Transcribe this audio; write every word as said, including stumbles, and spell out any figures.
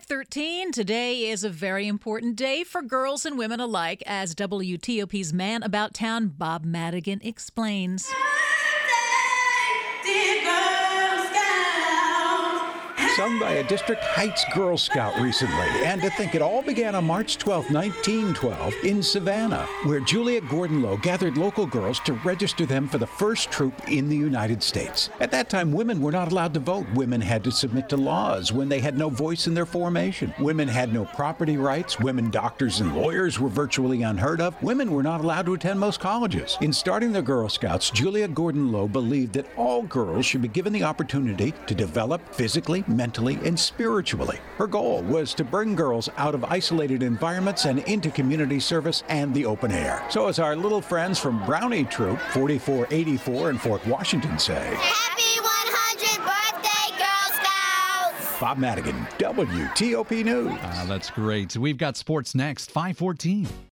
five thirteen. Today is a very important day for girls and women alike, as W T O P's Man About Town, Bob Madigan, explains. Sung by a District Heights Girl Scout recently. And to think it all began on March twelfth, nineteen twelve in Savannah, where Julia Gordon Low gathered local girls to register them for the first troop in the United States. At that time, women were not allowed to vote. Women had to submit to laws when they had no voice in their formation. Women had no property rights. Women doctors and lawyers were virtually unheard of. Women were not allowed to attend most colleges. In starting the Girl Scouts, Julia Gordon Low believed that all girls should be given the opportunity to develop physically, mentally, and spiritually. Her goal was to bring girls out of isolated environments and into community service and the open air. So as our little friends from Brownie Troop forty-four eighty-four in Fort Washington say, Happy one hundredth birthday, Girl Scouts! Bob Madigan, W T O P News. Ah, that's great. We've got sports next, five fourteen.